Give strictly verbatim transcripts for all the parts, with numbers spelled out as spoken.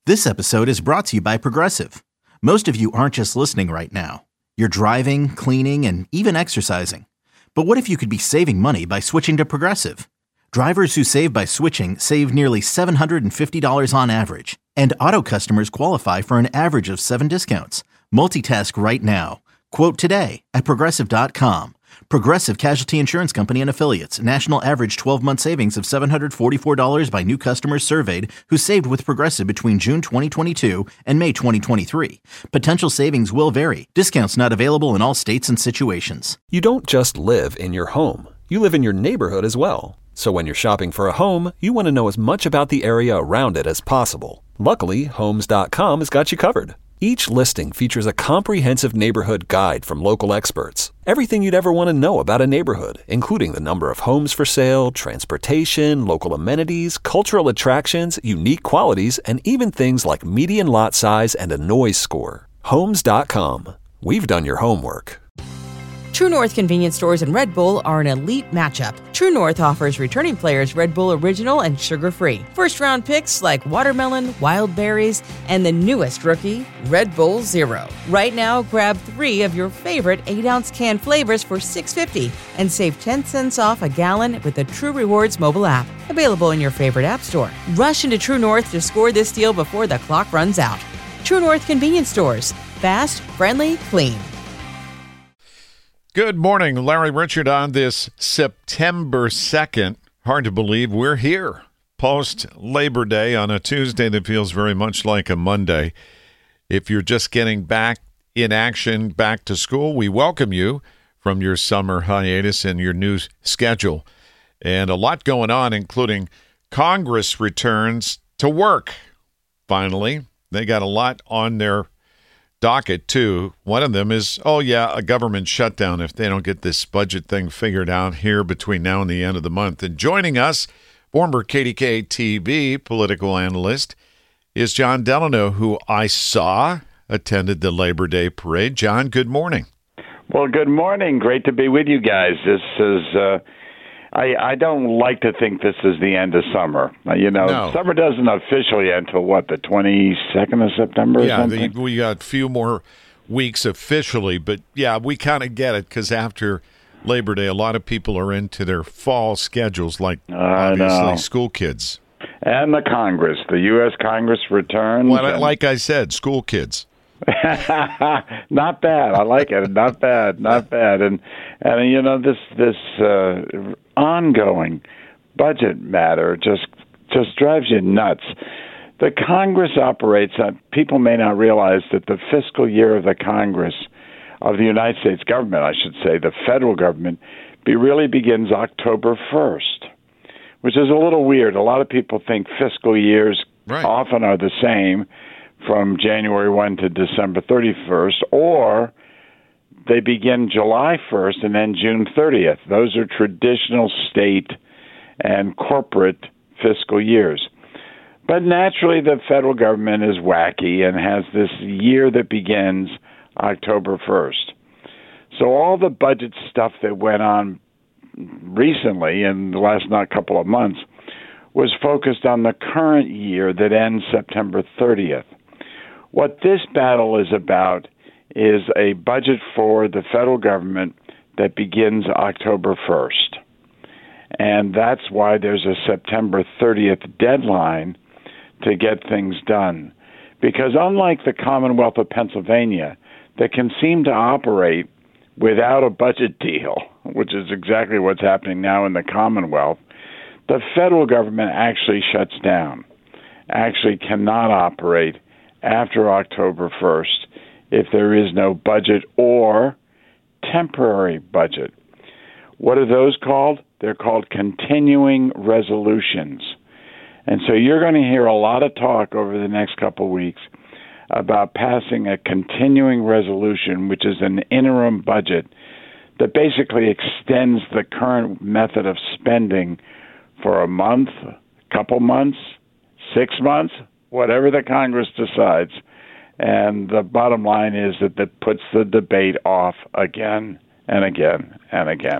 This episode is brought to you by Progressive. Most of you aren't just listening right now. You're driving, cleaning, and even exercising. But what if you could be saving money by switching to Progressive? Drivers who save by switching save nearly seven hundred fifty dollars on average. And auto customers qualify for an average of seven discounts. Multitask right now. Quote today at Progressive dot com. Progressive Casualty Insurance Company and Affiliates. National average twelve-month savings of seven hundred forty-four dollars by new customers surveyed who saved with Progressive between June twenty twenty-two and May twenty twenty-three. Potential savings will vary. Discounts not available in all states and situations. You don't just live in your home. You live in your neighborhood as well. So when you're shopping for a home, you want to know as much about the area around it as possible. Luckily, Homes dot com has got you covered. Each listing features a comprehensive neighborhood guide from local experts. Everything you'd ever want to know about a neighborhood, including the number of homes for sale, transportation, local amenities, cultural attractions, unique qualities, and even things like median lot size and a noise score. Homes dot com. We've done your homework. True North convenience stores and Red Bull are an elite matchup. True North offers returning players Red Bull Original and sugar-free. First-round picks like watermelon, wild berries, and the newest rookie, Red Bull Zero. Right now, grab three of your favorite eight-ounce can flavors for six dollars and fifty cents and save ten cents off a gallon with the True Rewards mobile app. Available in your favorite app store. Rush into True North to score this deal before the clock runs out. True North convenience stores. Fast, friendly, clean. Good morning, Larry Richert on this September second. Hard to believe we're here. Post-Labor Day on a Tuesday that feels very much like a Monday. If you're just getting back in action, back to school, we welcome you from your summer hiatus and your new schedule. And a lot going on, including Congress returns to work. Finally, they got a lot on their docket, too. One of them is, oh, yeah, a government shutdown if they don't get this budget thing figured out here between now and the end of the month. And joining us, former K D K T V political analyst, is John Delano, who I saw attended the Labor Day parade. John, good morning. Well, good morning. Great to be with you guys. This is, uh, I, I don't like to think this is the end of summer. Uh, you know, no. Summer doesn't officially end until, what, the twenty-second of September or yeah, something? Yeah, we got a few more weeks officially. But, yeah, we kind of get it because after Labor Day, a lot of people are into their fall schedules, like obviously school kids. And the Congress. The U S Congress returns. Well, and... like I said, school kids. Not bad. I like it. Not bad. Not bad. And and you know this this uh, ongoing budget matter just just drives you nuts. The Congress operates. Uh, people may not realize that the fiscal year of the Congress of the United States government, I should say, the federal government, be really begins October first, which is a little weird. A lot of people think fiscal years right. often are the same, from January first to December thirty-first, or they begin July first and then June thirtieth. Those are traditional state and corporate fiscal years. But naturally, the federal government is wacky and has this year that begins October first. So all the budget stuff that went on recently in the last not couple of months was focused on the current year that ends September thirtieth. What this battle is about is a budget for the federal government that begins October first. And that's why there's a September thirtieth deadline to get things done. Because unlike the Commonwealth of Pennsylvania, that can seem to operate without a budget deal, which is exactly what's happening now in the Commonwealth, the federal government actually shuts down, actually cannot operate after October first if there is no budget or temporary budget. What are those called? They're called continuing resolutions. And so you're going to hear a lot of talk over the next couple of weeks about passing a continuing resolution, which is an interim budget that basically extends the current method of spending for a month, a couple months, six months, whatever the Congress decides. And the bottom line is that that puts the debate off again and again and again.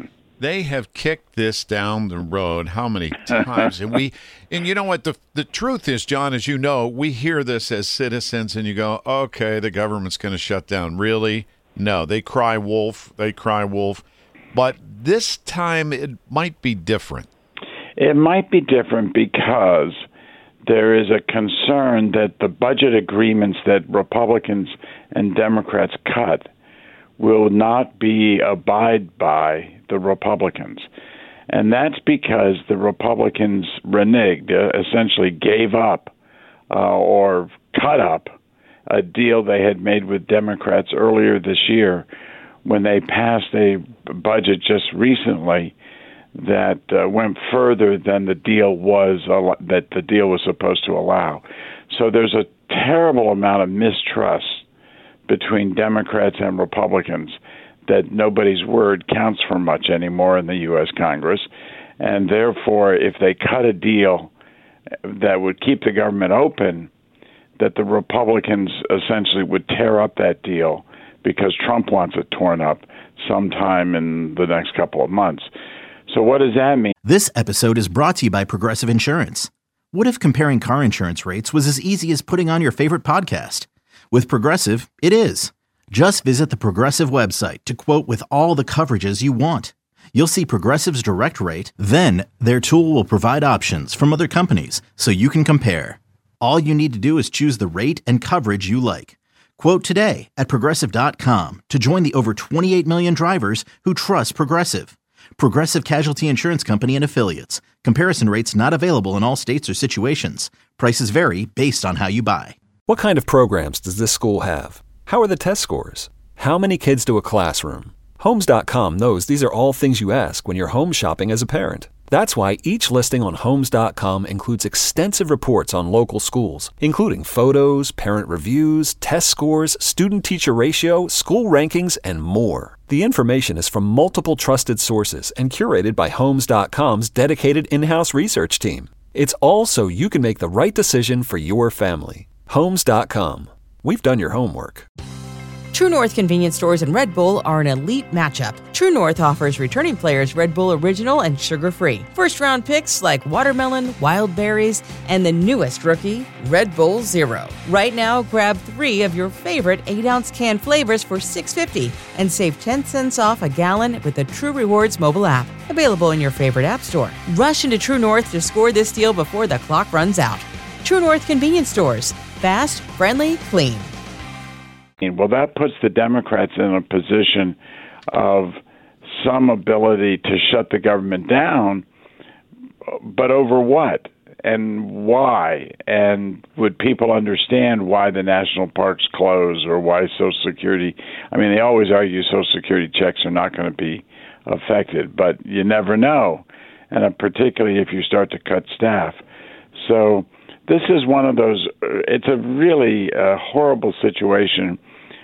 they have kicked this down the road how many times? and we, and you know what? The the truth is, John, as you know, we hear this as citizens, and you go, okay, the government's going to shut down. Really? No, they cry wolf. They cry wolf. But this time it might be different. It might be different because there is a concern that the budget agreements that Republicans and Democrats cut will not be abide by the Republicans. And that's because the Republicans reneged, uh, essentially gave up uh, or cut up a deal they had made with Democrats earlier this year when they passed a budget just recently that uh, went further than the deal was uh, that the deal was supposed to allow. So there's a terrible amount of mistrust between Democrats and Republicans that nobody's word counts for much anymore in the U S Congress. And therefore, if they cut a deal that would keep the government open, that the Republicans essentially would tear up that deal because Trump wants it torn up sometime in the next couple of months. So what does that mean? This episode is brought to you by Progressive Insurance. What if comparing car insurance rates was as easy as putting on your favorite podcast? With Progressive, it is. Just visit the Progressive website to quote with all the coverages you want. You'll see Progressive's direct rate, then their tool will provide options from other companies so you can compare. All you need to do is choose the rate and coverage you like. Quote today at Progressive dot com to join the over twenty-eight million drivers who trust Progressive. Progressive Casualty Insurance Company and Affiliates. Comparison rates not available in all states or situations. Prices vary based on how you buy. What kind of programs does this school have? How are the test scores? How many kids do a classroom? Homes dot com knows these are all things you ask when you're home shopping as a parent. That's why each listing on Homes dot com includes extensive reports on local schools, including photos, parent reviews, test scores, student-teacher ratio, school rankings, and more. The information is from multiple trusted sources and curated by Homes dot com's dedicated in-house research team. It's all so you can make the right decision for your family. Homes dot com. We've done your homework. True North convenience stores and Red Bull are an elite matchup. True North offers returning players Red Bull Original and sugar-free. First-round picks like watermelon, wild berries, and the newest rookie, Red Bull Zero. Right now, grab three of your favorite eight-ounce can flavors for six dollars and fifty cents and save ten cents off a gallon with the True Rewards mobile app. Available in your favorite app store. Rush into True North to score this deal before the clock runs out. True North convenience stores. Fast, friendly, clean. Well, that puts the Democrats in a position of some ability to shut the government down, but over what and why? And would people understand why the national parks close or why Social Security? I mean, they always argue Social Security checks are not going to be affected, but you never know, and particularly if you start to cut staff. So this is one of those, it's a really uh, horrible situation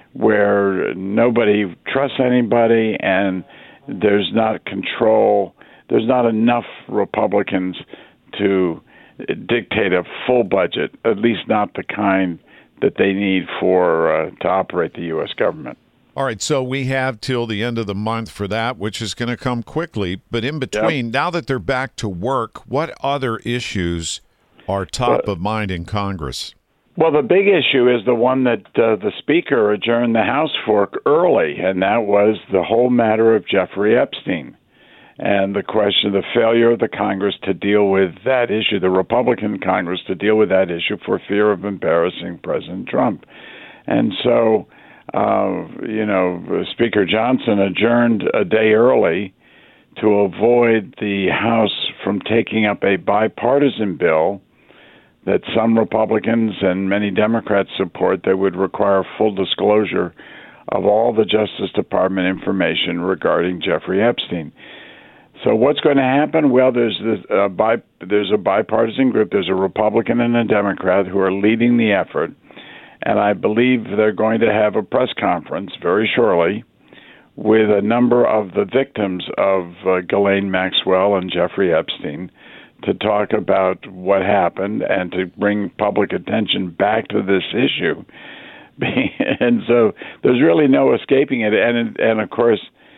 where nobody trusts anybody and there's not control. There's not enough Republicans to dictate a full budget, at least not the kind that they need for uh, to operate the U S government. All right, so we have till the end of the month for that, which is going to come quickly. But in between, yep. Now that they're back to work, what other issues are top uh, of mind in Congress? Well, the big issue is the one that uh, the Speaker adjourned the House for early, and that was the whole matter of Jeffrey Epstein and the question, the failure of the Congress to deal with that issue, the Republican Congress to deal with that issue for fear of embarrassing President Trump. And so, uh, you know, Speaker Johnson adjourned a day early to avoid the House from taking up a bipartisan bill that some Republicans and many Democrats support that would require full disclosure of all the Justice Department information regarding Jeffrey Epstein. So what's going to happen? Well, there's this, uh, bi- there's a bipartisan group. There's a Republican and a Democrat who are leading the effort, and I believe they're going to have a press conference very shortly with a number of the victims of uh, Ghislaine Maxwell and Jeffrey Epstein to talk about what happened and to bring public attention back to this issue. And so there's really no escaping it. And, and of course,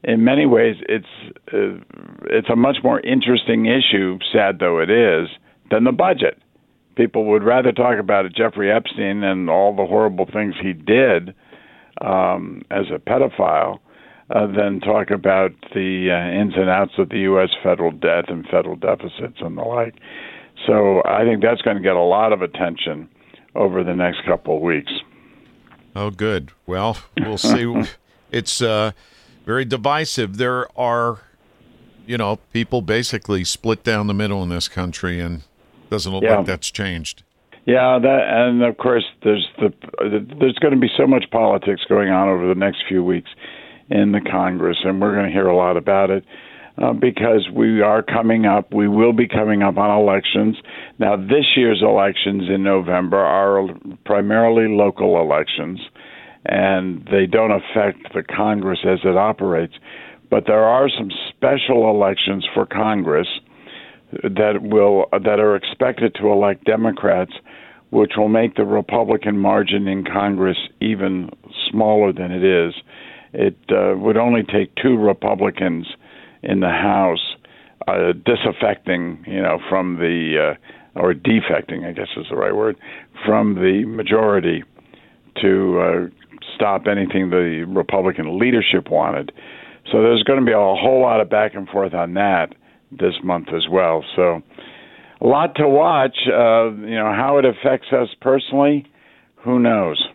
in many ways, it's uh, it's a much more interesting issue, sad though it is, than the budget. People would rather talk about Jeffrey Epstein and all the horrible things he did um, as a pedophile uh, than talk about the uh, ins and outs of the U S federal debt and federal deficits and the like. So I think that's going to get a lot of attention over the next couple of weeks. Oh, good. Well, we'll see. It's uh, very divisive. There are, you know, people basically split down the middle in this country, and it doesn't look yeah. like that's changed. Yeah, that, and of course, there's the there's going to be so much politics going on over the next few weeks in the Congress, and we're going to hear a lot about it uh, because we are coming up. We will be coming up on elections. Now, this year's elections in November are primarily local elections, and they don't affect the Congress as it operates. But there are some special elections for Congress that will that are expected to elect Democrats, which will make the Republican margin in Congress even smaller than it is. It uh, would only take two Republicans in the House uh, disaffecting, you know, from the uh, or defecting, I guess is the right word, from the majority to uh, stop anything the Republican leadership wanted. So there's going to be a whole lot of back and forth on that this month as well. So a lot to watch. Uh, you know, how it affects us personally, who knows?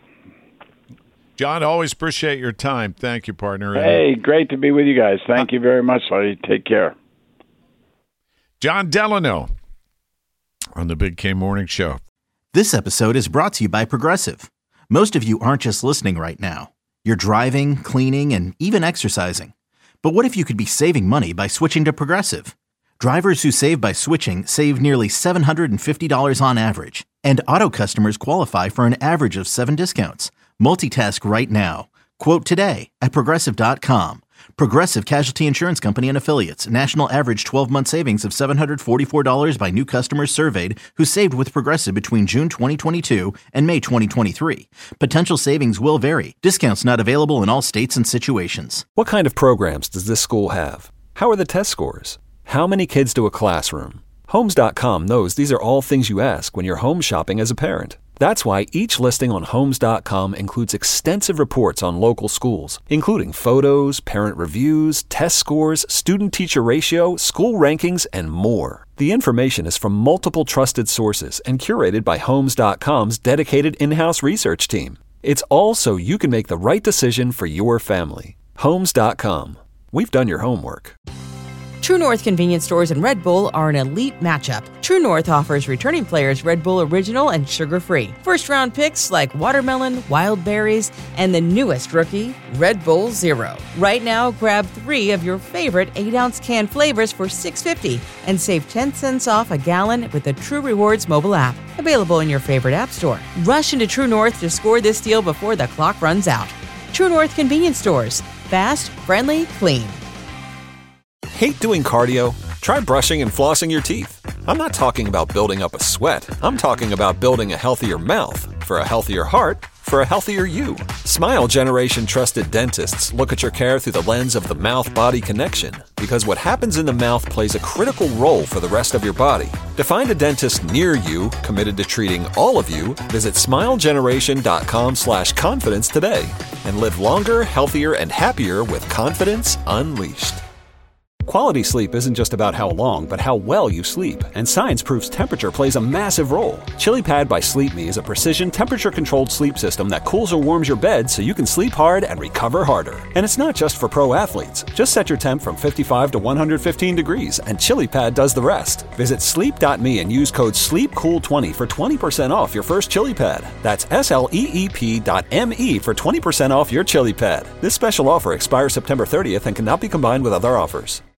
John, always appreciate your time. Thank you, partner. Hey, great to be with you guys. Thank you very much, Larry. Take care. John Delano on the Big K Morning Show. This episode is brought to you by Progressive. Most of you aren't just listening right now. You're driving, cleaning, and even exercising. But what if you could be saving money by switching to Progressive? Drivers who save by switching save nearly seven hundred fifty dollars on average. And auto customers qualify for an average of seven discounts. Multitask right now. Quote today at Progressive dot com. Progressive Casualty Insurance Company and Affiliates. National average twelve-month savings of seven hundred forty-four dollars by new customers surveyed who saved with Progressive between June twenty twenty-two and May twenty twenty-three. Potential savings will vary. Discounts not available in all states and situations. What kind of programs does this school have? How are the test scores? How many kids do a classroom? Homes dot com knows these are all things you ask when you're home shopping as a parent. That's why each listing on Homes dot com includes extensive reports on local schools, including photos, parent reviews, test scores, student-teacher ratio, school rankings, and more. The information is from multiple trusted sources and curated by Homes dot com's dedicated in-house research team. It's all so you can make the right decision for your family. Homes dot com. We've done your homework. True North convenience stores and Red Bull are an elite matchup. True North offers returning players Red Bull Original and sugar-free. First-round picks like watermelon, wild berries, and the newest rookie, Red Bull Zero. Right now, grab three of your favorite eight-ounce can flavors for six dollars and fifty cents and save ten cents off a gallon with the True Rewards mobile app. Available in your favorite app store. Rush into True North to score this deal before the clock runs out. True North convenience stores. Fast, friendly, clean. Hate doing cardio? Try brushing and flossing your teeth. I'm not talking about building up a sweat. I'm talking about building a healthier mouth for a healthier heart for a healthier you. Smile Generation trusted dentists look at your care through the lens of the mouth-body connection because what happens in the mouth plays a critical role for the rest of your body. To find a dentist near you committed to treating all of you, visit smile generation dot com slash confidence today and live longer, healthier, and happier with confidence unleashed. Quality sleep isn't just about how long, but how well you sleep. And science proves temperature plays a massive role. ChiliPad by Sleep Me is a precision temperature-controlled sleep system that cools or warms your bed so you can sleep hard and recover harder. And it's not just for pro athletes. Just set your temp from fifty-five to one hundred fifteen degrees, and ChiliPad does the rest. Visit sleep dot me and use code sleep cool twenty for twenty percent off your first ChiliPad. That's S L E E P dot M E for twenty percent off your ChiliPad. This special offer expires September thirtieth and cannot be combined with other offers.